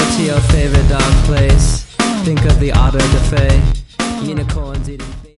to your favorite dog place. Think of the Otter de Fe. Unicorns eating